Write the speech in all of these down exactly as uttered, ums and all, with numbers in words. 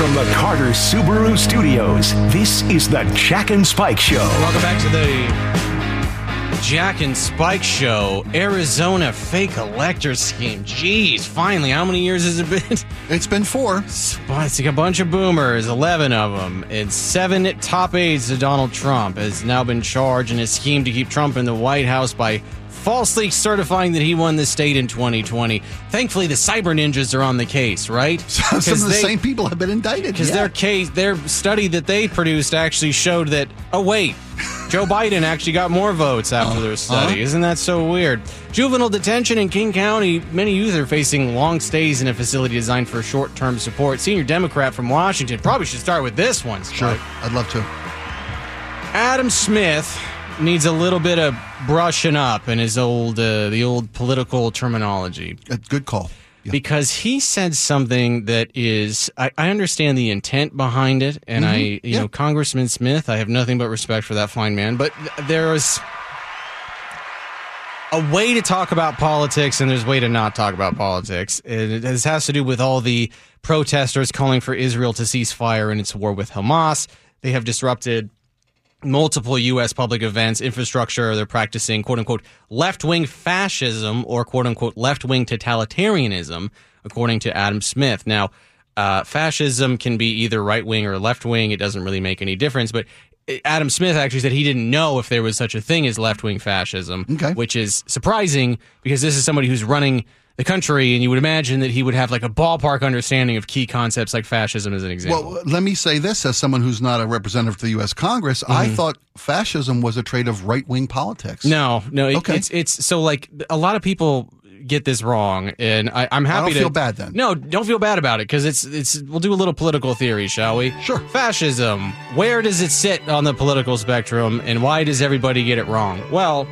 From the Carter Subaru Studios, this is the Jack and Spike Show. Welcome back to the Jack and Spike Show. Arizona fake elector scheme. Jeez, finally, how many years has it been? It's been four. It's like a bunch of boomers, eleven of them. And seven top aides to Donald Trump has now been charged in a scheme to keep Trump in the White House by falsely certifying that he won the state in twenty twenty. Thankfully, the cyber ninjas are on the case, right? Some of the they, same people have been indicted. Because yeah. their case, their study that they produced actually showed that, oh, wait, Joe Biden actually got more votes after uh, their study. uh-huh. Isn't that so weird? Juvenile detention in King County. Many youth are facing long stays in a facility designed for short-term support. Senior Democrat from Washington. Probably should start with this one, Spike. Sure, I'd love to. Adam Smith needs a little bit of brushing up in his old, uh, the old political terminology. A good call. Yeah. Because he said something that is, I, I understand the intent behind it, and mm-hmm. I, you yeah. know, Congressman Smith, I have nothing but respect for that fine man, but th- there is a way to talk about politics, and there's a way to not talk about politics. It, it has to do with all the protesters calling for Israel to cease fire in its war with Hamas. They have disrupted multiple U S public events, infrastructure. They're practicing, quote-unquote, left-wing fascism or, quote-unquote, left-wing totalitarianism, according to Adam Smith. Now, uh, fascism can be either right-wing or left-wing. It doesn't really make any difference. But Adam Smith actually said he didn't know if there was such a thing as left-wing fascism, okay. which is surprising because this is somebody who's running the country, and you would imagine that he would have like a ballpark understanding of key concepts like fascism as an example. Well, let me say this as someone who's not a representative to the U S Congress. Mm-hmm. I thought fascism was a trait of right-wing politics. No, no. It, okay. It's, it's so like a lot of people get this wrong, and I, I'm happy I don't to feel bad then. No, don't feel bad about it because it's it's. We'll do a little political theory, shall we? Sure. Fascism. Where does it sit on the political spectrum, and why does everybody get it wrong? Well,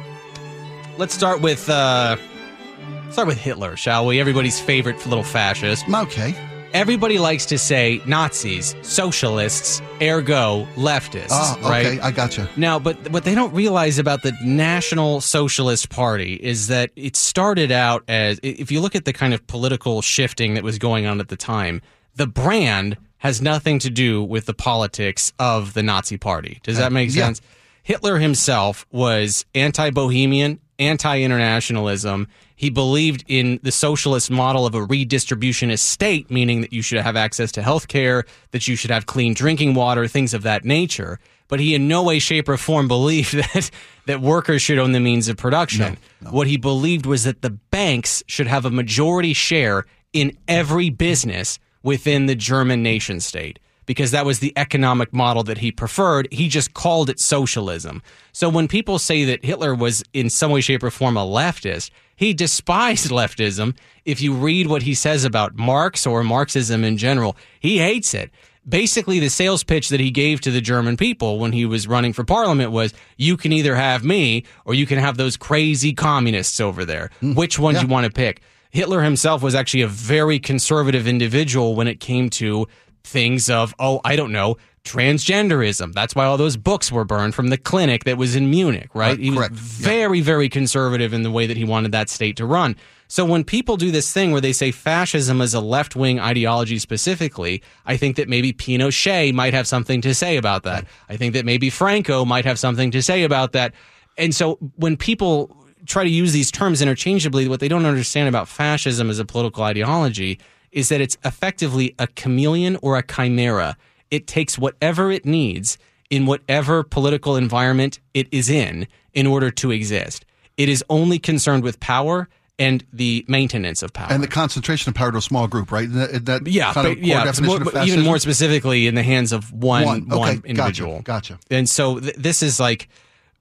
let's start with. Uh, Start with Hitler, shall we? Everybody's favorite little fascist. Okay. Everybody likes to say Nazis, socialists, ergo leftists, Ah, okay, right? I gotcha. Now, but what they don't realize about the National Socialist Party is that it started out as, if you look at the kind of political shifting that was going on at the time, the brand has nothing to do with the politics of the Nazi Party. Does that make yeah. sense? Hitler himself was anti-Bohemian, anti-internationalism. He believed in the socialist model of a redistributionist state, meaning that you should have access to health care, that you should have clean drinking water, things of that nature. But he in no way, shape, or form believed that, that workers should own the means of production. No, no. What he believed was that the banks should have a majority share in every business within the German nation state, because that was the economic model that he preferred. He just called it socialism. So when people say that Hitler was in some way, shape, or form a leftist, he despised leftism. If you read what he says about Marx or Marxism in general, he hates it. Basically, the sales pitch that he gave to the German people when he was running for parliament was, you can either have me or you can have those crazy communists over there. Mm, Which one do yeah. you want to pick? Hitler himself was actually a very conservative individual when it came to things of, oh, I don't know, transgenderism. That's why all those books were burned from the clinic that was in Munich, right? right he was correct. very, yeah. very conservative in the way that he wanted that state to run. So when people do this thing where they say fascism is a left-wing ideology specifically, I think that maybe Pinochet might have something to say about that. I think that maybe Franco might have something to say about that. And so when people try to use these terms interchangeably, what they don't understand about fascism as a political ideology is that it's effectively a chameleon or a chimera. It takes whatever it needs in whatever political environment it is in in order to exist. It is only concerned with power and the maintenance of power. And the concentration of power to a small group, right? That, that yeah, kind of but, yeah, definition more, of fascism? even more specifically in the hands of one, one. Okay, one individual. Gotcha, gotcha. And so th- this is like,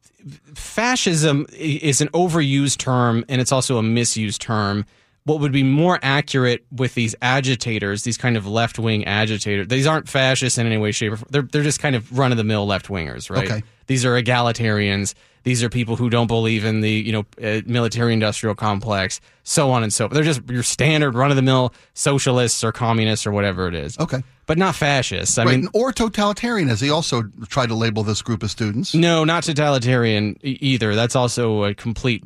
fascism is an overused term, and it's also a misused term. What would be more accurate with these agitators, these kind of left-wing agitators, these aren't fascists in any way, shape, or form. They're, they're just kind of run-of-the-mill left-wingers, right? Okay. These are egalitarians. These are people who don't believe in the, you know, uh, military-industrial complex, so on and so forth. They're just your standard run-of-the-mill socialists or communists or whatever it is. Okay. But not fascists. I right. mean, or totalitarian, as he also tried to label this group of students. No, not totalitarian e- either. That's also a complete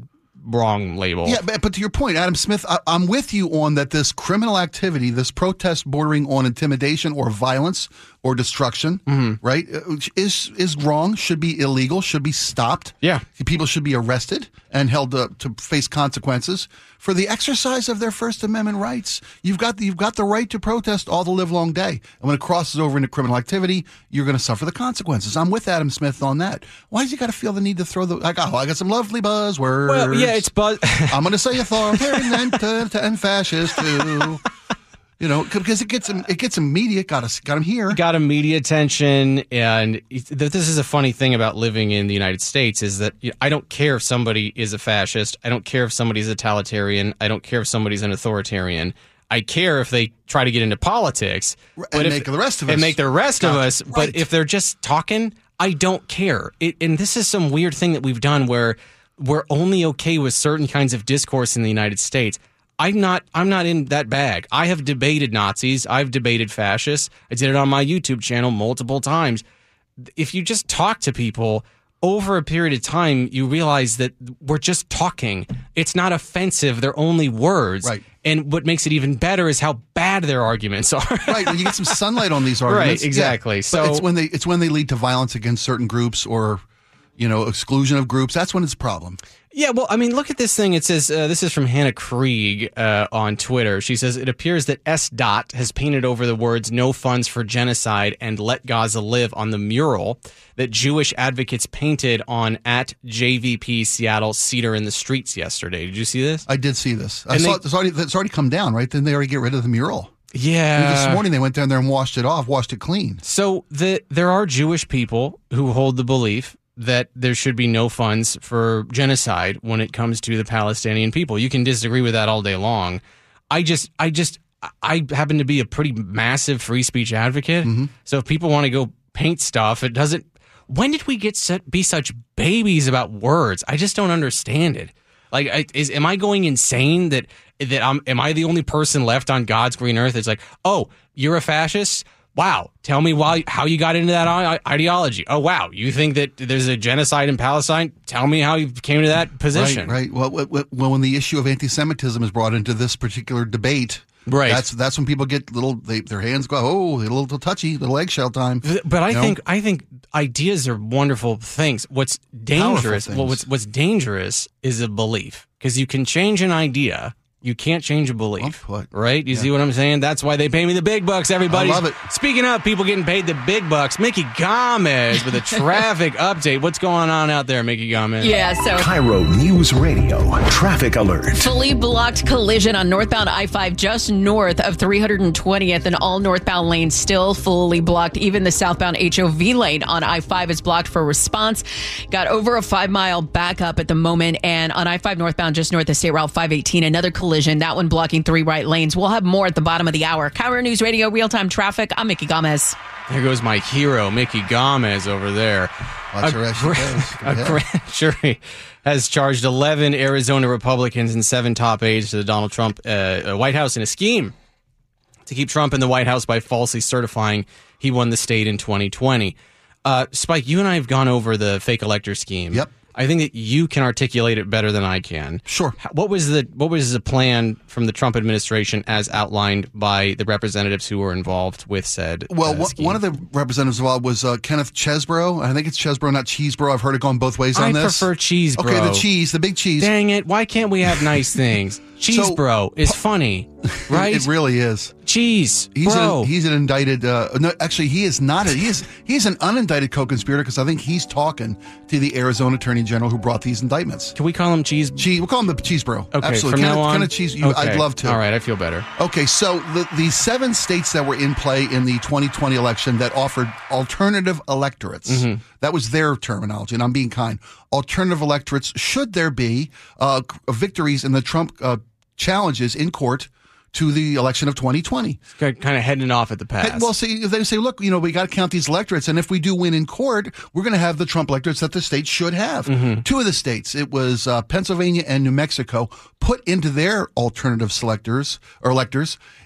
wrong label. Yeah, but, but to your point, Adam Smith, I, I'm with you on that this criminal activity, this protest bordering on intimidation or violence or destruction, mm-hmm. right, is is wrong, should be illegal, should be stopped. Yeah. People should be arrested and held uh, to face consequences for the exercise of their First Amendment rights. You've got the, you've got the right to protest all the live long day. And when it crosses over into criminal activity, you're going to suffer the consequences. I'm with Adam Smith on that. Why does he got to feel the need to throw the, like, oh, I got some lovely buzzwords. Well, yeah, it's buzz. I'm going to say authoritarian and, uh, and fascist too. You know, because it gets him, it gets him media, got us, got him here, got him media attention, and this is a funny thing about living in the United States is that I don't care if somebody is a fascist, I don't care if somebody's a totalitarian, I don't care if somebody's an authoritarian. I care if they try to get into politics, and but make if, the rest of us and make the rest of us. Right. But if they're just talking, I don't care. It, and this is some weird thing that we've done where we're only okay with certain kinds of discourse in the United States. I'm not I'm not in that bag. I have debated Nazis. I've debated fascists. I did it on my YouTube channel multiple times. If you just talk to people over a period of time, you realize that we're just talking. It's not offensive. They're only words. Right. And what makes it even better is how bad their arguments are. Right. When you get some sunlight on these arguments. Right, exactly. Yeah. So but it's when they it's when they lead to violence against certain groups or, you know, exclusion of groups. That's when it's a problem. Yeah, well, I mean, look at this thing. It says, uh, this is from Hannah Krieg uh, on Twitter. She says, it appears that S. Dot has painted over the words no funds for genocide and let Gaza live on the mural that Jewish advocates painted on at J V P Seattle Cedar in the Streets yesterday. Did you see this? I did see this. I And saw they- it, it's, already, it's already come down, right? Then they already get rid of the mural. Yeah. And this morning they went down there and washed it off, washed it clean. So the, there are Jewish people who hold the belief that there should be no funds for genocide when it comes to the Palestinian people. You can disagree with that all day long. I just, I just, I happen to be a pretty massive free speech advocate. Mm-hmm. So if people want to go paint stuff, it doesn't. When did we get to be such babies about words? I just don't understand it. Like, I, is am I going insane that that I'm? Am I the only person left on God's green earth? It's like, oh, you're a fascist. Wow, tell me why, how you got into that ideology. Oh, wow, you think that there's a genocide in Palestine? Tell me how you came to that position. Right, right. Well, well, when the issue of anti-Semitism is brought into this particular debate, right, that's that's when people get little, they, their hands go, oh, a little touchy, little eggshell time. But I you know? think I think ideas are wonderful things. What's dangerous? Things. Well, what's what's dangerous is a belief, because you can change an idea. You can't change a belief, well put. right? You yeah. see what I'm saying? That's why they pay me the big bucks, everybody. I love it. Speaking of people getting paid the big bucks, Mickey Gomez with a traffic update. What's going on out there, Mickey Gomez? Yeah, so Cairo News Radio traffic alert. fully blocked collision on northbound I five just north of three hundred twentieth, and all northbound lanes still fully blocked. Even the southbound H O V lane on I five is blocked for response. Got over a five mile backup at the moment, and on I five northbound just north of State Route five eighteen, another collision. That one blocking three right lanes. We'll have more at the bottom of the hour. Cairo News Radio, real-time traffic. I'm Mickey Gomez. There goes my hero, Mickey Gomez, over there. Watch A her as she gra- goes. Go A ahead. grand jury has charged eleven Arizona Republicans and seven top aides to the Donald Trump uh, White House in a scheme to keep Trump in the White House by falsely certifying he won the state in twenty twenty. Uh, Spike, you and I have gone over the fake elector scheme. Yep. I think that you can articulate it better than I can. Sure. What was the what was the plan from the Trump administration as outlined by the representatives who were involved with said Well, uh, one- scheme? one of the representatives involved was uh, Kenneth Chesbro. I think it's Chesbro, not Cheesebro. I've heard it going both ways on I this. prefer cheese, bro. Okay, the cheese, the big cheese. Dang it! Why can't we have nice things? Cheese, So- bro, is funny, right? It really is. Cheese, He's bro. an, he's an indicted. Uh, no, actually, he is not. A, he is he's an unindicted co-conspirator because I think he's talking to the Arizona Attorney General who brought these indictments. Can we call him cheese? Cheese, we'll call him the Cheese Bro. Okay, Absolutely. from Kenneth, now on. Kenneth Cheese, you, Okay. I'd love to. All right, I feel better. Okay, so the the seven states that were in play in the twenty twenty election that offered alternative electorates. Mm-hmm. That was their terminology, and I'm being kind. Alternative electorates. Should there be uh, victories in the Trump uh, challenges in court to the election of twenty twenty? Kind of heading off at the pass. Hey, well, see, they say, look, you know, we got to count these electorates, and if we do win in court, we're going to have the Trump electorates that the states should have. Mm-hmm. Two of the states, it was uh, Pennsylvania and New Mexico, put into their alternative selectors or electors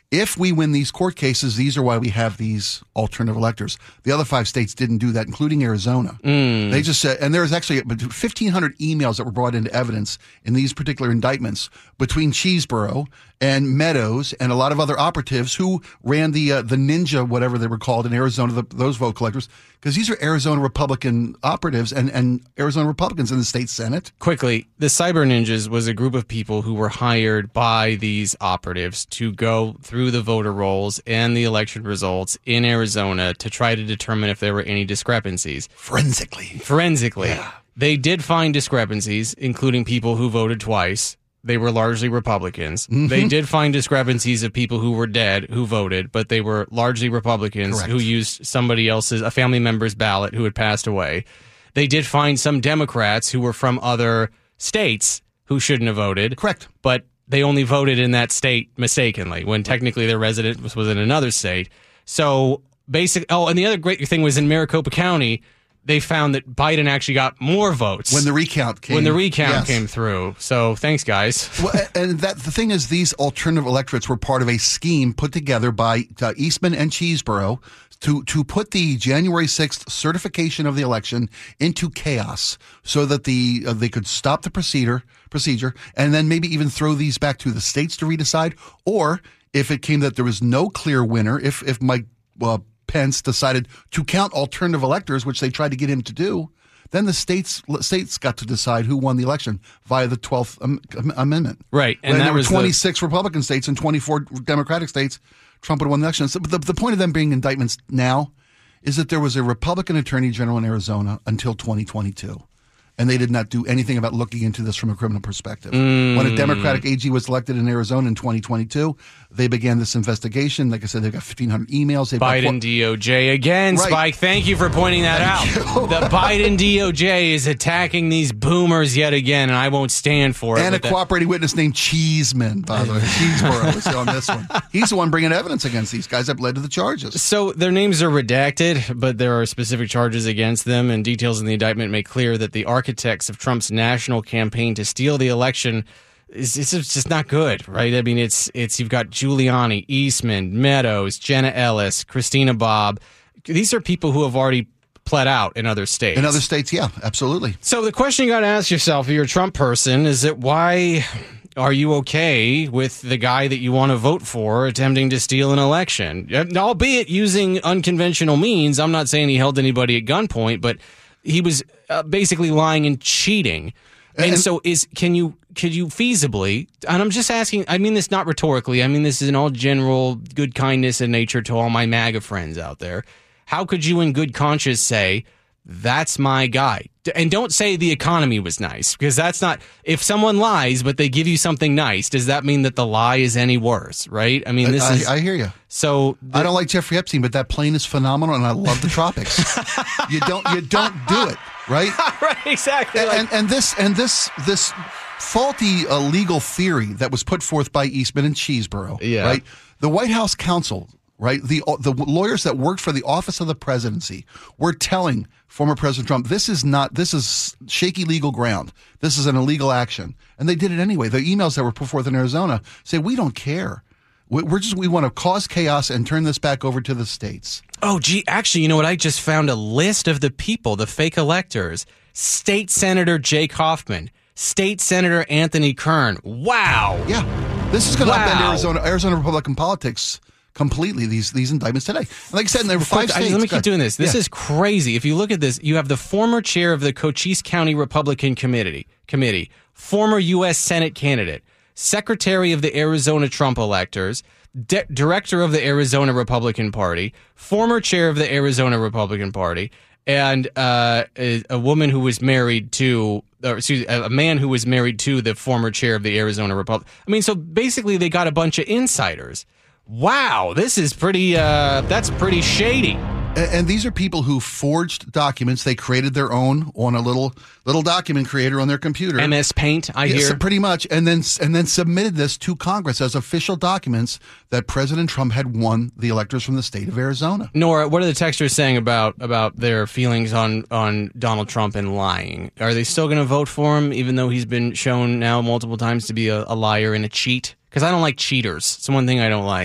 if we win these court cases, these are why we have these alternative electors. The other five states didn't do that, including Arizona. Mm. They just said, and there was actually fifteen hundred emails that were brought into evidence in these particular indictments between Cheeseboro and Meadows and a lot of other operatives who ran the uh, the ninja, whatever they were called in Arizona, the, those vote collectors, because these are Arizona Republican operatives and, and Arizona Republicans in the state Senate. Quickly, the Cyber Ninjas was a group of people who were hired by these operatives to go through the voter rolls and the election results in Arizona to try to determine if there were any discrepancies. Forensically. Forensically. Yeah. They did find discrepancies, including people who voted twice. They were largely Republicans. Mm-hmm. They did find discrepancies of people who were dead who voted, but they were largely Republicans Correct. who used somebody else's, a family member's ballot who had passed away. They did find some Democrats who were from other states who shouldn't have voted. Correct. But they only voted in that state mistakenly when technically their resident was, was in another state. So basically, oh, and the other great thing was in Maricopa County, they found that Biden actually got more votes when the recount came. When the recount yes. came through. So thanks, guys. Well, and that the thing is, these alternative electorates were part of a scheme put together by uh, Eastman and Cheeseboro to to put the January sixth certification of the election into chaos, so that the uh, they could stop the procedure procedure and then maybe even throw these back to the states to redecide, or if it came that there was no clear winner, if if Mike uh, Pence decided to count alternative electors, which they tried to get him to do, then the states states got to decide who won the election via the twelfth am- Amendment. Right. And, and there were twenty-six the... Republican states and twenty-four Democratic states. Trump would have won the election. So, but the, the point of them being indictments now is that there was a Republican attorney general in Arizona until twenty twenty-two. And they did not do anything about looking into this from a criminal perspective. Mm. When a Democratic A G was elected in Arizona in twenty twenty-two, they began this investigation. Like I said, they've got fifteen hundred emails. They've Biden got, D O J again, right. Spike. Thank you for pointing that Thank out. you. The Biden D O J is attacking these boomers yet again, and I won't stand for it. And a that. cooperating witness named Cheeseman, by the way. Cheeseboro was on this one. He's the one bringing evidence against these guys that led to the charges. So their names are redacted, but there are specific charges against them, and details in the indictment make clear that the architects of Trump's national campaign to steal the election is it's just not good, right? I mean, it's it's you've got Giuliani, Eastman, Meadows, Jenna Ellis, Christina Bobb. These are people who have already pled out in other states. In other states, yeah, absolutely. So the question you got to ask yourself, if you're a Trump person, is that why are you okay with the guy that you want to vote for attempting to steal an election, albeit using unconventional means? I'm not saying he held anybody at gunpoint, but he was uh, basically lying and cheating. And, and so is can you could you feasibly, and I'm just asking, I mean this not rhetorically, I mean this is in all general good kindness and nature to all my MAGA friends out there. How could you in good conscience say, that's my guy? And don't say the economy was nice, because that's not, if someone lies but they give you something nice, does that mean that the lie is any worse, right? I mean, this I, is... I hear you. So the, I don't like Jeffrey Epstein, but that plane is phenomenal, and I love the tropics. you don't you don't do it, right? Right, exactly. And, like, and, and this and this this faulty uh, legal theory that was put forth by Eastman and Cheeseboro, Yeah. right? The White House counsel, right? The the lawyers that worked for the office of the presidency were telling former President Trump, this is not, this is shaky legal ground. This is an illegal action. And they did it anyway. The emails that were put forth in Arizona say, we don't care. We're just, we want to cause chaos and turn this back over to the states. oh, gee, actually, you know what? I just found a list of the people, the fake electors. State Senator Jake Hoffman, State Senator Anthony Kern. Wow. Yeah. This is going to Wow. upend Arizona, Arizona Republican politics completely, these these indictments today. And like I said, there were five Quick, I- states. let me Go keep ahead. doing this. This Yeah. is crazy. If you look at this, you have the former chair of the Cochise County Republican Committee, committee, former U S Senate candidate, secretary of the Arizona Trump electors, de- director of the Arizona Republican Party, former chair of the Arizona Republican Party, and uh, a, a woman who was married to, or excuse me, a man who was married to the former chair of the Arizona Republic. I mean, so basically they got a bunch of insiders. Wow, this is pretty, uh, that's pretty shady. And, and these are people who forged documents. They created their own on a little little document creator on their computer. M S Paint, I Yes, hear. pretty much, and then and then submitted this to Congress as official documents that President Trump had won the electors from the state of Arizona. Nora, what are the texters saying about about their feelings on, on Donald Trump and lying? Are they still going to vote for him, even though he's been shown now multiple times to be a, a liar and a cheat? Because I don't like cheaters. It's one thing I don't like.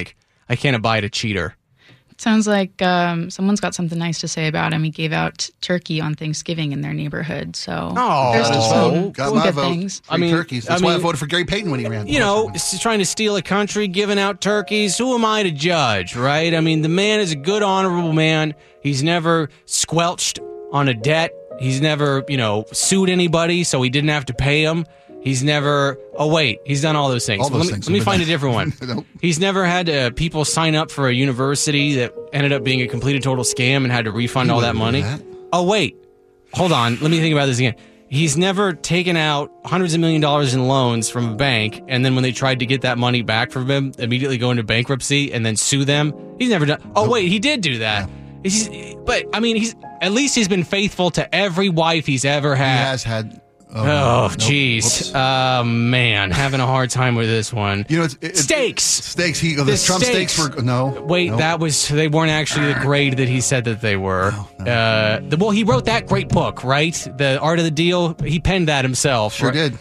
I can't abide a cheater. Sounds like um, someone's got something nice to say about him. He gave out turkey on Thanksgiving in their neighborhood. So Oh, there's just some got my good vote. things. Free I mean- turkeys. That's I why I mean- voted for Gary Payton when he ran. You know, s- trying to steal a country, giving out turkeys. Who am I to judge, right? I mean, the man is a good, honorable man. He's never squelched on a debt. He's never, you know, sued anybody, so he didn't have to pay him. He's never. Oh wait, he's done all those things. All those let me, things let me have find been a different one. Nope. He's never had uh, people sign up for a university that ended up being a complete and total scam and had to refund He all that wouldn't do money. that. Oh wait, hold on. Let me think about this again. He's never taken out hundreds of million dollars in loans from a bank, and then when they tried to get that money back from him, immediately go into bankruptcy and then sue them. He's never done. Oh wait, he did do that. He's, but I mean, he's at least he's been faithful to every wife he's ever He had. has had. Oh, nope. jeez. Whoops. Oh, man. Having a hard time with this one. You know, it's, it, Steaks. Steaks. He the, The Trump steaks. steaks. were no. Wait, no. that was, they weren't actually the grade that he said that they were. Uh, the, well, he wrote that great book, right? The Art of the Deal. He penned that himself. sure right? did.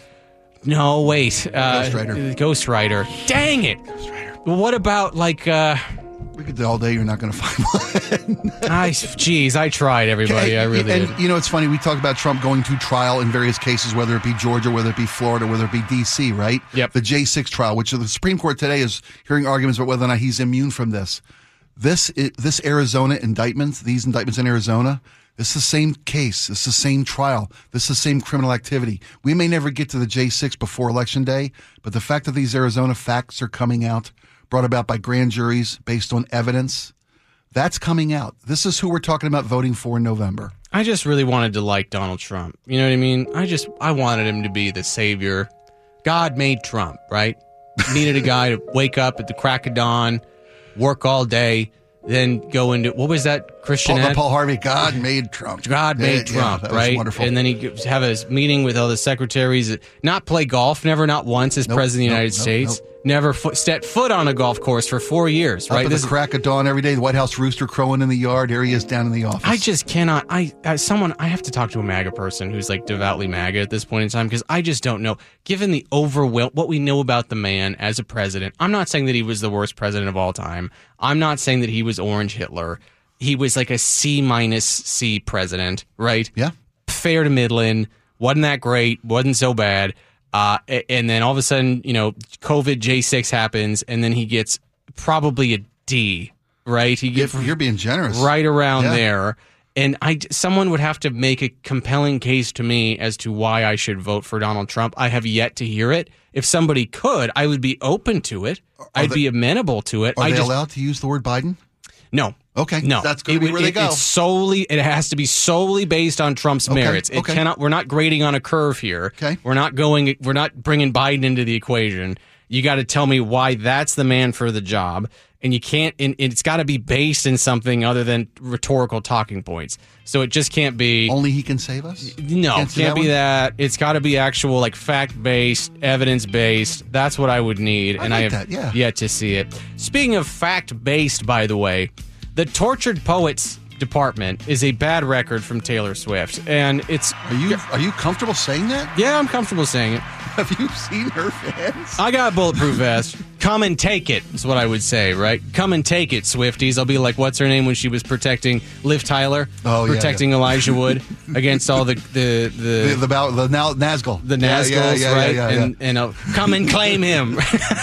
No, wait. Uh, Ghostwriter. Ghostwriter. Dang it. Well, what about, like, uh, We could do all day. You're not going to find one. I, geez, I tried, everybody. I really and did. you know, it's funny. We talk about Trump going to trial in various cases, whether it be Georgia, whether it be Florida, whether it be D C. Right? Yep. The J six trial, which the Supreme Court today is hearing arguments about whether or not he's immune from this. This i- this Arizona indictment, these indictments in Arizona. This is the same case. This is the same trial. This is the same criminal activity. We may never get to the J six before Election Day, but the fact that these Arizona facts are coming out, brought about by grand juries based on evidence, that's coming out. This is who we're talking about voting for in November. I just really wanted to like Donald Trump. You know what I mean? I just, I wanted him to be the savior. God made Trump, right? Needed a guy to wake up at the crack of dawn, work all day, then go into, what was that Christian Paul, ad? Paul Harvey, God made Trump. God made Yeah, yeah, Trump, that was right? wonderful. And then he gives- have a meeting with all the secretaries, not play golf, never, not once as Nope, president of the nope, United nope, States. nope. Never foot, stepped foot on a golf course for four years, Up right? at This the is- crack of dawn every day, the White House rooster crowing in the yard. Here he is down in the office. I just cannot. I as someone I have to talk to a MAGA person who's like devoutly MAGA at this point in time because I just don't know. Given the overwhelm, what we know about the man as a president, I'm not saying that he was the worst president of all time. I'm not saying that he was Orange Hitler. He was like a C minus C president, right? Yeah. Fair to middling. Wasn't that great? Wasn't so bad. Uh, a- and then all of a sudden, you know, COVID J six happens, and then he gets probably a D, right? He gets If you're being generous. right around Yeah. there. And I, someone would have to make a compelling case to me as to why I should vote for Donald Trump. I have yet to hear it. If somebody could, I would be open to it. I'd they- be amenable to it. Are I they just, allowed to use the word Biden? No. Okay. No. That's gonna It be would- where they it- go. It's solely, it has to be solely based on Trump's Okay, merits. It okay. cannot, we're not grading on a curve here. Okay. We're not going, we're not bringing Biden into the equation. You got to tell me why that's the man for the job. And you can't, and it's got to be based in something other than rhetorical talking points. So it just can't be. Only he can save us? No, Can't can't, see that be one? that. It's got to be actual, like fact based, evidence based. That's what I would need, I and I like have that, yeah. yet to see it. Speaking of fact based, by the way, the Tortured Poets Department is a bad record from Taylor Swift, and it's Are you are you comfortable saying that? yeah, I'm comfortable saying it. Have you seen her fans? I got a bulletproof vest. Come and take it, is what I would say, right? Come and take it, Swifties. I'll be like, what's her name when she was protecting Liv Tyler? Oh, yeah, Protecting Elijah Wood against all the the the, The the, bow- the now Nazgul. the Yeah, Nazguls, yeah, yeah, right? yeah, yeah, and and uh, come and claim him.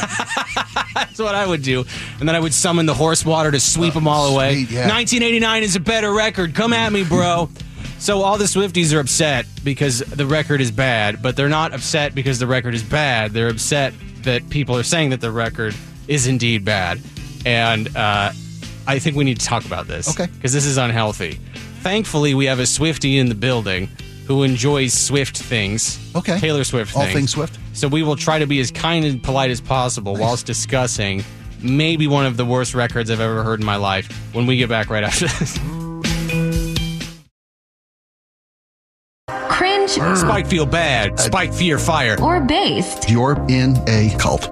That's what I would do. And then I would summon the horse water to sweep them all away. sweet, yeah. nineteen eighty-nine is a better record. Come at me, bro. So all the Swifties are upset because the record is bad, but they're not upset because the record is bad. They're upset that people are saying that the record is indeed bad. And uh, I think we need to talk about this. Okay. Because this is unhealthy. Thankfully, we have a Swiftie in the building who enjoys Swift things. Okay. Taylor Swift All things. things Swift. So we will try to be as kind and polite as possible whilst discussing maybe one of the worst records I've ever heard in my life when we get back right after this. Cringe Spike feel bad. Spike fear fire. or based. You're in a cult.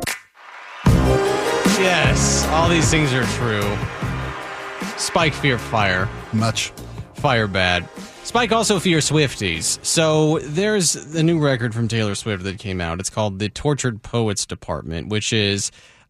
Yes, all these things are true. Spike fear fire. Much. Fire bad. Spike also fears Swifties. So there's the new record from Taylor Swift that came out. It's called The Tortured Poets Department, which is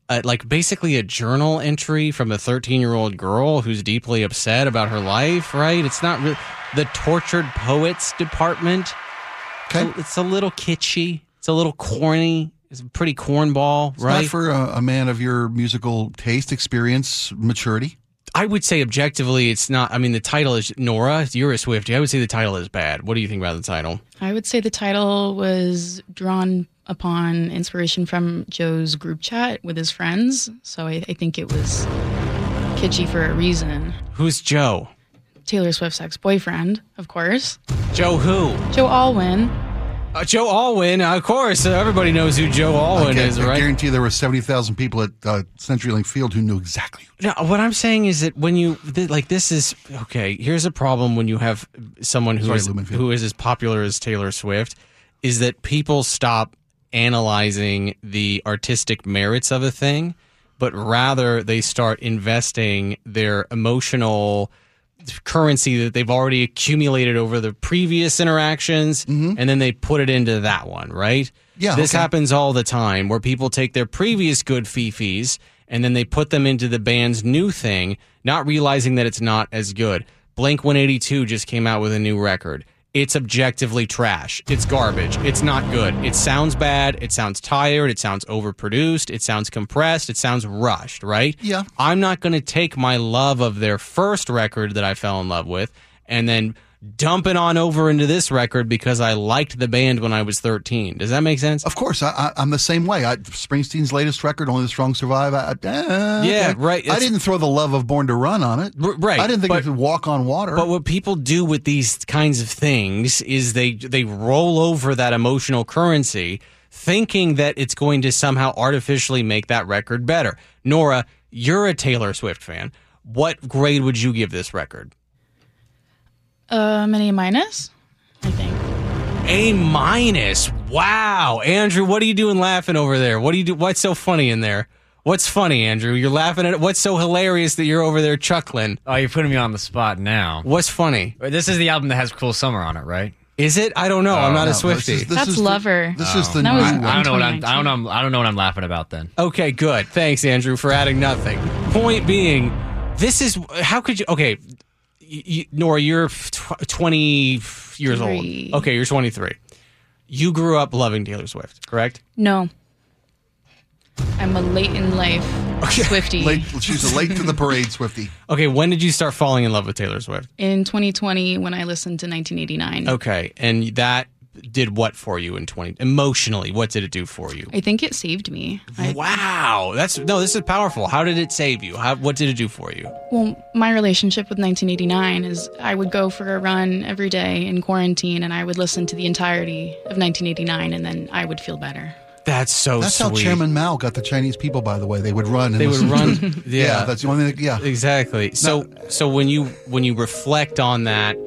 uh, like basically a journal entry from a thirteen-year-old girl who's deeply upset about her life, right? It's not really the Tortured Poets Department. Okay. It's a, it's a little kitschy. It's a little corny. It's a pretty cornball, It's right? not for a, a man of your musical taste, experience, maturity. I would say objectively, it's not. I mean, the title is Nora. You're a Swiftie. I would say the title is bad. What do you think about the title? I would say the title was drawn upon inspiration from Joe's group chat with his friends. So I, I think it was kitschy for a reason. Who's Joe? Taylor Swift's ex-boyfriend, of course. Joe who? Joe Alwyn. Uh, Joe Alwyn, of course. Uh, everybody knows who Joe Alwyn I, is, I right? guarantee there were seventy thousand people at uh, CenturyLink Field who knew exactly. No, what I'm saying is that when you th- like this is okay. Here's a problem when you have someone who Sorry, is Lumenfield. who is as popular as Taylor Swift, is that people stop analyzing the artistic merits of a thing, but rather they start investing their emotional currency that they've already accumulated over the previous interactions, and then they put it into that one, right? Yeah, This okay. happens all the time where people take their previous good fifis and then they put them into the band's new thing, not realizing that it's not as good. Blink one eighty-two just came out with a new record. It's objectively trash. It's garbage. It's not good. It sounds bad. It sounds tired. It sounds overproduced. It sounds compressed. It sounds rushed, right? Yeah. I'm not going to take my love of their first record that I fell in love with and then dump it on over into this record because I liked the band when I was thirteen. Does that make sense? Of course, I, I, I'm the same way. I, Springsteen's latest record, Only the Strong Survive. I, I, eh, Yeah, okay. right. I It's- didn't throw the love of Born to Run on it. R- right, I didn't think but- it could walk on water. But what people do with these kinds of things is they they roll over that emotional currency, thinking that it's going to somehow artificially make that record better. Nora, you're a Taylor Swift fan. What grade would you give this record? Um, an A minus, I think. A minus. Wow, Andrew, what are you doing laughing over there? What do you do? What's so funny in there? What's funny, Andrew? You're laughing at it. What's so hilarious that you're over there chuckling? Oh, you're putting me on the spot now. What's funny? This is the album that has Cruel Summer on it, right? Is it? I don't know. I'm not No, a this Swiftie. is- this That's is the- Lover. This is the That new was- one. I don't know what I'm. I twenty nineteen. don't know. I don't know what I'm laughing about then. Okay, good. Thanks, Andrew, for adding nothing. Point being, this is how could you? Okay, y y Nora, you're tw- twenty years Three. old. Okay, you're twenty-three. You grew up loving Taylor Swift, correct? No. I'm a late in life Swiftie. Late, she's a late to the parade, Swiftie. Okay, when did you start falling in love with Taylor Swift? In twenty twenty, when I listened to nineteen eighty-nine. Okay, and that did what for you in twenty emotionally? What did it do for you? I think it saved me. I, Wow, that's no. This is powerful. How did it save you? How, what did it do for you? Well, my relationship with nineteen eighty-nine is I would go for a run every day in quarantine and I would listen to the entirety of nineteen eighty-nine and then I would feel better. That's so That's sweet. how Chairman Mao got the Chinese people, by the way. They would run. And They would listen. run. Yeah, Yeah, that's the only thing. Yeah. exactly. So, so when you when you reflect on that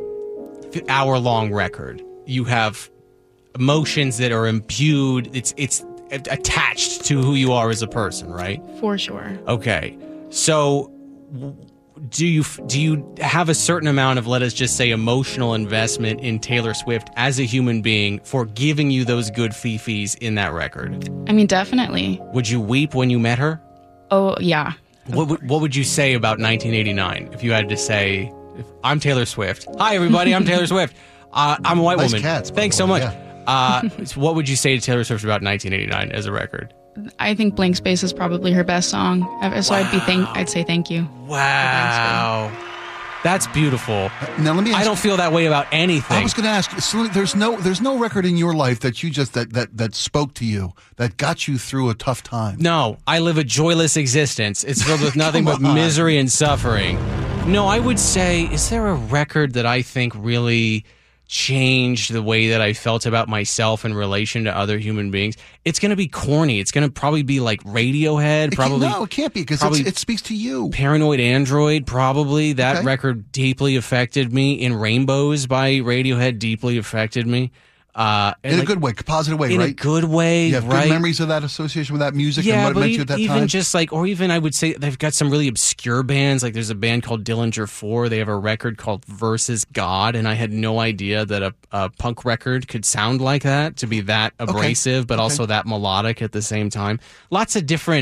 hour long record, you have emotions that are imbued. It's it's attached to who you are as a person, right? For sure. Okay. So, w- do you do you have a certain amount of, let us just say, emotional investment in Taylor Swift as a human being for giving you those good fifis in that record? I mean, definitely. Would you weep when you met her? Oh, yeah. What would, what would you say about nineteen eighty-nine if you had to say, if I'm Taylor Swift. Hi, everybody. I'm Taylor Swift. Uh, I'm a white Nice woman. cats, by Thanks the so way, much. Uh, so what would you say to Taylor Swift about nineteen eighty-nine as a record? I think Blank Space is probably her best song ever, so I'd be thank I'd say thank you. Wow. That's beautiful. Now let me. Ask I don't feel that way about anything. I was going to ask. So there's no, there's no record in your life that you just that that that spoke to you, that got you through a tough time. No, I live a joyless existence. It's filled with nothing but Come on. misery and suffering. No, I would say, is there a record that I think really changed the way that I felt about myself in relation to other human beings? It's going to be corny. It's going to probably be like Radiohead, It can't- probably no, it can't be because probably- it speaks to you. Paranoid Android, probably. That Okay. record deeply affected me. In Rainbows by Radiohead deeply affected me. Uh, and In like- a good way, positive way, in right? a good way, you have right? good memories of that association with that music and Yeah, what it but meant e- to you at that even time. just like, or even I would say they've got some really obscure bands. Like there's a band called Dillinger four. They have a record called Versus God, and I had no idea that a, a punk record could sound like that, to be that abrasive, but also that melodic at the same time. Lots of different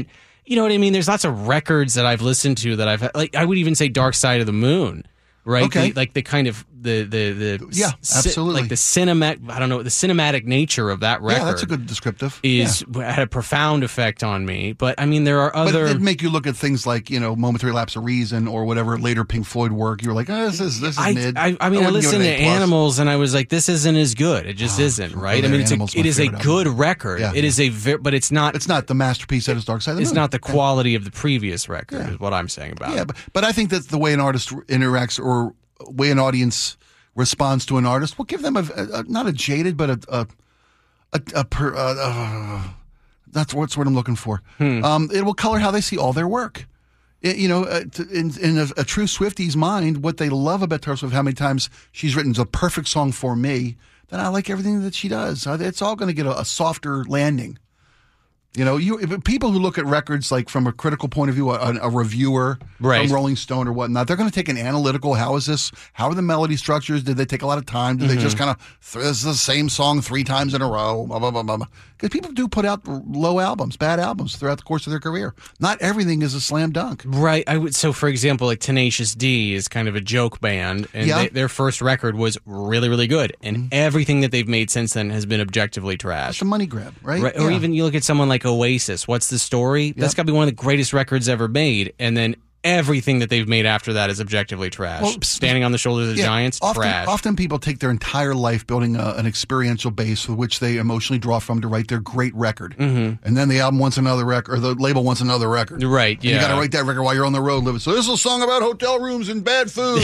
you know what I mean? There's lots of records that I've listened to that I've like. I would even say Dark Side of the Moon, right? Okay. The, like the kind of the the the Yeah, ci- absolutely. like the cinematic. I don't know the cinematic nature of that record. Yeah, that's a good descriptive. Is Yeah. had a profound effect on me. But I mean, there are But other. it'd make you look at things like, you know, Momentary Lapse of Reason or whatever later Pink Floyd work. You were like, oh, this is, this is I, mid. I, I mean, I, wouldn't give it listened an to A plus. Animals, and I was like, "This isn't as good. It just Oh, isn't, right?" I Brother mean, it's a, Animal's my it is a favorite good album. record. Yeah, it is yeah. a, ver- but it's not. It's not the masterpiece that is Dark Side of the It's Moon. not the quality of the previous record. Yeah. Is what I'm saying about Yeah, it. but, but I think that the way an artist interacts or way an audience responds to an artist will give them a, a, a not a jaded, but a a a, a per, uh, uh, that's what's what I'm looking for. Hmm. Um, it will color how they see all their work. It- you know, uh, to, in, in a, a true Swifties mind, what they love about Taylor Swift, how many times she's written the perfect song for me, then I like everything that she does. Uh, It's all going to get a, a softer landing. You know, you if people who look at records like from a critical point of view, a, a reviewer Right. from Rolling Stone or whatnot, they're going to take an analytical. How is this? How are the melody structures? Did they take a lot of time? Did they just kind of th- this is the same song three times in a row? Blah blah blah blah. Because people do put out low albums, bad albums throughout the course of their career. Not everything is a slam dunk. Right. I would. So, for example, like Tenacious D is kind of a joke band, and Yeah. they, their first record was really, really good, and everything that they've made since then has been objectively It's trash. a money grab, right? Right. Or Yeah. even you look at someone like Oasis. What's the story? That's got to be one of the greatest records ever made, and then everything that they've made after that is objectively trash. Well, Standing on the Shoulders of Yeah, Giants, often, trash. Often people take their entire life building a, an experiential base with which they emotionally draw from to write their great record. Mm-hmm. And then the album wants another record, or the label wants another record. Right, And you yeah. got to write that record while you're on the road living. So this is a song about hotel rooms and bad food.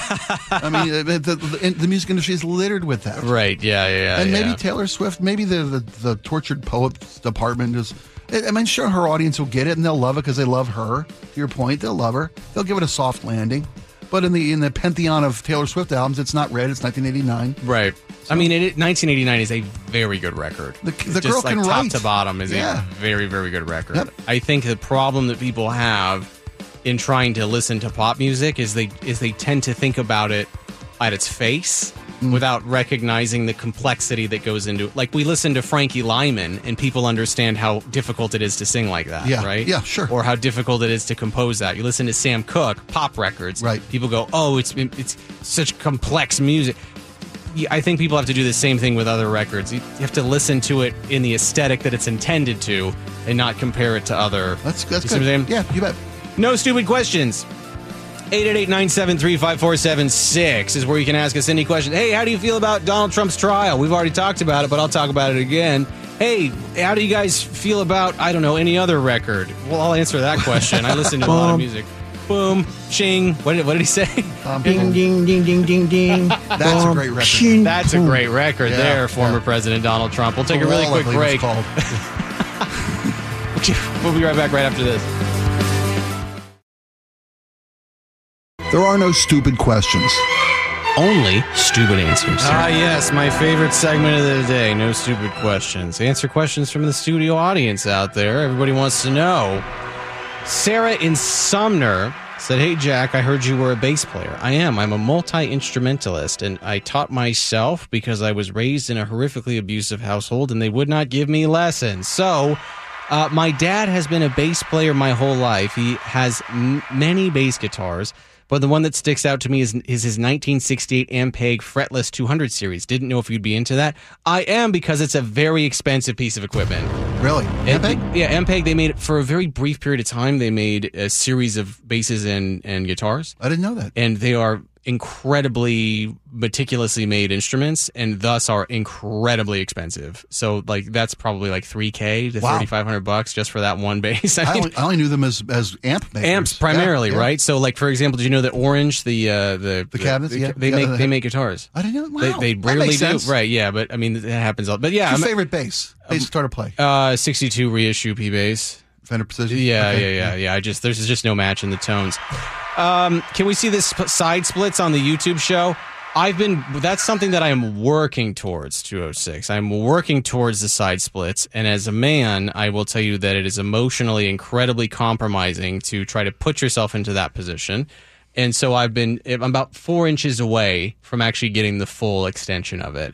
I mean, uh, the, the, the music industry is littered with that. Right. Yeah. Yeah. yeah And maybe yeah. Taylor Swift, maybe the, the, the tortured poets department is. I mean, sure, her audience will get it and they'll love it because they love her. To your point, they'll love her. They'll give it a soft landing. But in the in the pantheon of Taylor Swift albums, it's not Red. It's nineteen eighty-nine. Right. I mean, it, nineteen eighty-nine is a very good record. The- the Just girl like can top write. to bottom is Yeah. a very, very good record. Yep. I think the problem that people have in trying to listen to pop music is they is they tend to think about it at its face Mm. without recognizing the complexity that goes into it. Like we listen to Frankie Lyman and people understand how difficult it is to sing like that, Yeah. right? Yeah, sure. Or how difficult it is to compose that. You listen to Sam Cooke, pop records. Right. People go, "Oh, it's it's such complex music." Yeah, I think people have to do the same thing with other records. You you have to listen to it in the aesthetic that it's intended to, and not compare it to other. That's that's You see good. what I'm saying? Yeah, you bet. No stupid questions. eight eight eight, nine seven three, five four seven six is where you can ask us any question. Hey, how do you feel about Donald Trump's trial? We've already talked about it, but I'll talk about it again. Hey, how do you guys feel about, I don't know, any other record? Well, I'll answer that question. I listen to a lot of music. Boom, ching. What did, what did he say? Um, Ding, ding, ding, ding, ding, ding. That's a great record. Ching, That's a boom. great record Yeah, there, former yeah. President Donald Trump. We'll take a The really Wall, I quick believe break. it's called. We'll be right back right after this. There are no stupid questions. Only stupid answers. Ah, yes, my favorite segment of the day. No stupid questions. Answer questions from the studio audience out there. Everybody wants to know. Sarah in Sumner said, "Hey, Jack, I heard you were a bass player. I am. I'm a multi-instrumentalist, and I taught myself because I was raised in a horrifically abusive household, and they would not give me lessons. So, uh, my dad has been a bass player my whole life. He has m- many bass guitars, but the one that sticks out to me is, is his nineteen sixty-eight Ampeg Fretless two hundred series. Didn't know if you'd be into that. I am, because it's a very expensive piece of equipment. Really? And- Ampeg? Yeah, Ampeg, they made it for a very brief period of time. They made a series of basses and, and guitars, I didn't know that. and they are incredibly meticulously made instruments, and thus are incredibly expensive. So, like, that's probably like three K to Wow. thirty-five hundred bucks just for that one bass. I I mean, only, I only knew them as, as amp makers. amps primarily, Yeah, yeah. right? So, like, for example, did you know that Orange, the uh, the The cabinets, the- yeah. they Yeah, make the- they make guitars. I didn't know. They, Wow. they That rarely makes do, sense. right? Yeah, but I mean, it happens. All, but yeah, What's I'm, your favorite bass? Bass guitar to play? uh, sixty-two reissue P bass. Fender Precision? Yeah, Okay. yeah, yeah, yeah. I just there's just no match in the tones. Um, can we see this sp- side splits on the YouTube show? I've been that's something that I am working towards. two oh six. I'm working towards the side splits, and as a man, I will tell you that it is emotionally incredibly compromising to try to put yourself into that position. And so I've been I'm about four inches away from actually getting the full extension of it.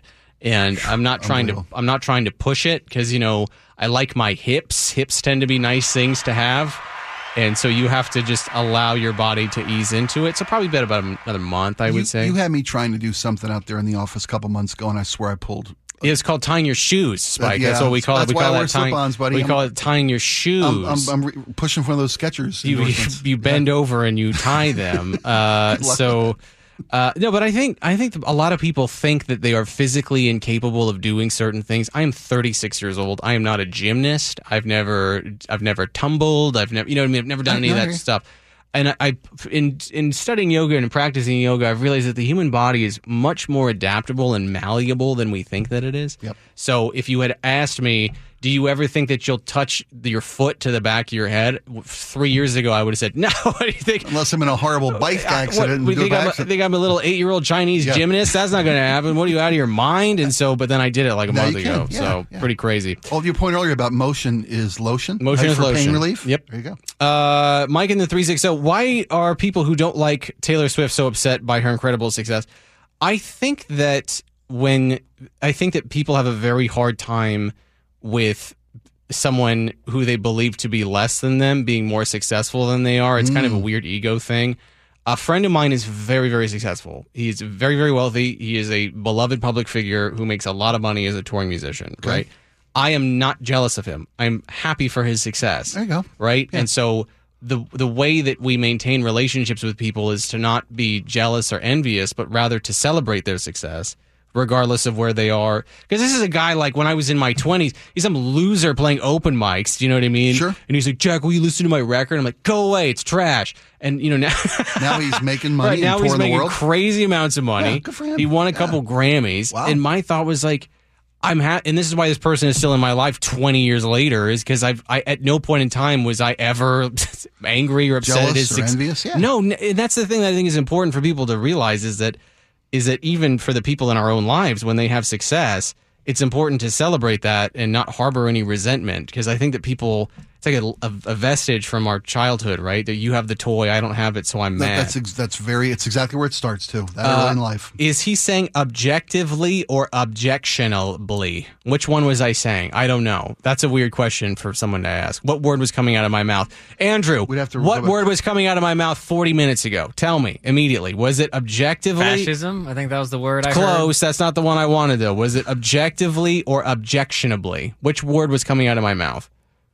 and I'm not trying to I'm not trying to push it because you know I like my hips. Hips tend to be nice things to have. And so you have to just allow your body to ease into it. So probably been about another month, I you, would say. You had me trying to do something out there in the office a couple months ago, and I swear I pulled. It's called tying your shoes, Spike. Uh, yeah, that's what we call that's it. We why call I wear that tying. slip-ons, buddy. We I'm- call it tying your shoes. I'm, I'm, I'm re- pushing for one of those Skechers. you endorsements. you bend over and you tie them. Uh, so uh, no, but I think I think a lot of people think that they are physically incapable of doing certain things. I am thirty-six years old. I am not a gymnast. I've never I've never tumbled. I've never you know what I mean. I've never done I- any of no, I that hear you. stuff. And I, I in in studying yoga and practicing yoga, I've realized that the human body is much more adaptable and malleable than we think that it is. Yep. So if you had asked me, do you ever think that you'll touch your foot to the back of your head? Three years ago, I would have said, no. What do you think? Unless I'm in a horrible bike Uh, accident. What, and we do think, a I'm a, accident. think I'm a little eight-year-old Chinese Yeah. gymnast? That's not going to happen. What are you, out of your mind? And so, but then I did it like a Now month you ago. can. Yeah, so yeah. pretty crazy. Well, your point earlier about motion is lotion. Motion right, is for lotion. pain relief. Yep. There you go. Uh, Mike in the three six zero. Why are people who don't like Taylor Swift so upset by her incredible success? I think that when I think that people have a very hard time with someone who they believe to be less than them being more successful than they are. It's kind of a weird ego thing. A friend of mine is very, very successful. He's very, very wealthy. He is a beloved public figure who makes a lot of money as a touring musician, right? I am not jealous of him. I'm happy for his success. There you go. Right? And so the the way that we maintain relationships with people is to not be jealous or envious, but rather to celebrate their success, regardless of where they are. Because this is a guy like when I was in my twenties, he's some loser playing open mics. Do you know what I mean? Sure. And he's like, Jack, will you listen to my record? I'm like, go away, it's trash. And you know now, Now he's making money right now and he's touring the making world. crazy amounts of money. Yeah, good for him. He won a Yeah. couple Grammys, Wow. and my thought was like, I'm ha- and this is why this person is still in my life twenty years later, is because I've I at no point in time was I ever angry or upset Jealous at his or suc- envious? Yeah. No, n- and that's the thing that I think is important for people to realize is that is that even for the people in our own lives when they have success, it's important to celebrate that and not harbor any resentment, because I think that people it's like a, a, a vestige from our childhood, right? That you have the toy, I don't have it, so I'm That- mad. that's ex- that's very. It's exactly where it starts too. That Uh, early in life. Is he saying objectively or objectionably? Which one was I saying? I don't know. That's a weird question for someone to ask. What word was coming out of my mouth? Andrew, We'd have to what look up- word was coming out of my mouth forty minutes ago? Tell me immediately. Was it objectively? Fascism? I think that was the word I heard. Close. That's not the one I wanted, though. Was it objectively or objectionably? Which word was coming out of my mouth?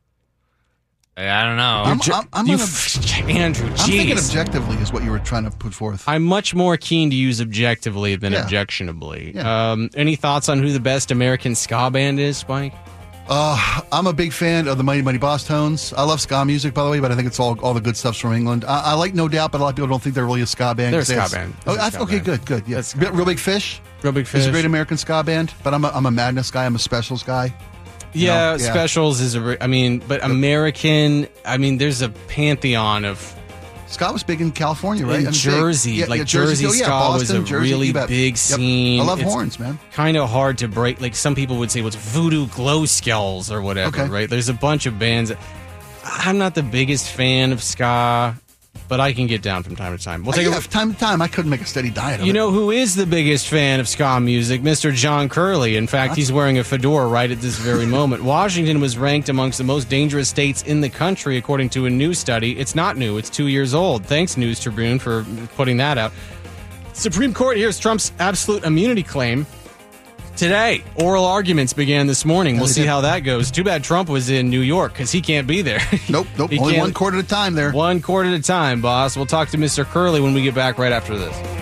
I don't know. I'm, Ju- I'm, I'm, you on a- f- Andrew, I'm thinking jeez. objectively is what you were trying to put forth. I'm much more keen to use objectively than Yeah. objectionably. Yeah. Um, any thoughts on who the best American ska band is, Spike? Uh, I'm a big fan of the Mighty Mighty Boss Tones. I love ska music, by the way, but I think it's all all the good stuff's from England. I, I like No Doubt, but a lot of people don't think they're really a ska band. They're a 'cause they ska have- band. Oh, They're a I- ska okay, band. good, good. Yeah, That's ska Real Big Fish. Real Big Fish. It's a great American ska band, but I'm a, I'm a Madness guy. I'm a Specials guy. Yeah, know, yeah. Specials is a. re- I mean, but American. I mean, there's a pantheon of Ska was big in California, right? in And big. Jersey. Yeah, like yeah, Jersey, oh, yeah, ska was Boston, a Jersey, really you bet. big Yep. scene. I love It's horns, man. Kind of hard to break. Like some people would say, what's voodoo glow skulls or whatever, Okay. right? There's a bunch of bands. That, I'm not the biggest fan of ska, but I can get down from time to time. We'll take yeah, a from time to time, I couldn't make a steady diet of You it. know who is the biggest fan of ska music? Mister John Curley. In fact, he's wearing a fedora right at this very moment. Washington was ranked amongst the most dangerous states in the country, according to a new study. It's not new, it's two years old. Thanks, News Tribune, for putting that out. Supreme Court hears Trump's absolute immunity claim today. Oral arguments began this morning. We'll they see did. how that goes. Too bad Trump was in New York, because he can't be there. Nope, nope. He Only can't- one quarter at a time there. One quarter at a time, boss. We'll talk to Mister Curley when we get back right after this.